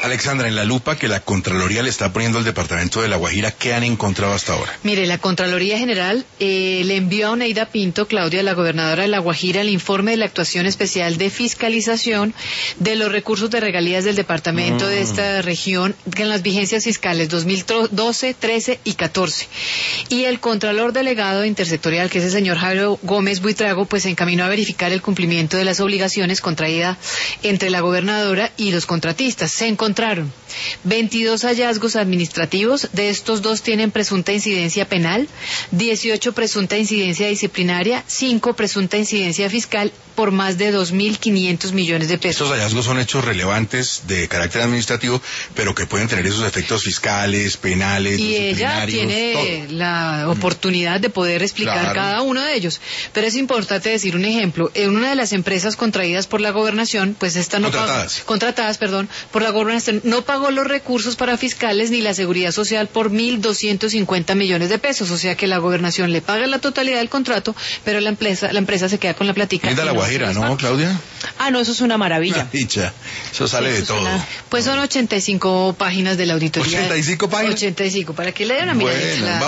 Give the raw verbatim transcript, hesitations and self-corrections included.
Alexandra, en la lupa que la Contraloría le está poniendo al departamento de La Guajira, ¿qué han encontrado hasta ahora? Mire, la Contraloría General eh, le envió a Oneida Pinto, Claudia, la gobernadora de La Guajira, el informe de la actuación especial de fiscalización de los recursos de regalías del departamento mm. de esta región en las vigencias fiscales dos mil doce, trece y catorce. Y el Contralor Delegado Intersectorial, que es el señor Jairo Gómez Buitrago, pues se encaminó a verificar el cumplimiento de las obligaciones contraídas entre la gobernadora y los contratistas. Se encontraron veintidós hallazgos administrativos, de estos dos tienen presunta incidencia penal, dieciocho presunta incidencia disciplinaria, cinco presunta incidencia fiscal por más de dos mil quinientos millones de pesos. Estos hallazgos son hechos relevantes de carácter administrativo, pero que pueden tener esos efectos fiscales, penales, y ella tiene todo. La oportunidad de poder explicar claro. cada uno de ellos. Pero es importante decir un ejemplo. En una de las empresas contraídas por la gobernación, pues esta no contratadas. pagó, contratadas, perdón, por la gobernación, no pagó los recursos para fiscales ni la seguridad social por mil doscientos cincuenta millones de pesos. O sea que la gobernación le paga la totalidad del contrato, pero la empresa, la empresa se queda con la platica. Linda La Guajira, ¿no, Claudia? Ah, no, eso es una maravilla. Una dicha. Eso sale sí, eso de todo. Una... Pues son ochenta y cinco páginas de la auditoría. ¿ochenta y cinco páginas? ochenta y cinco, para que le den una bueno, miradita.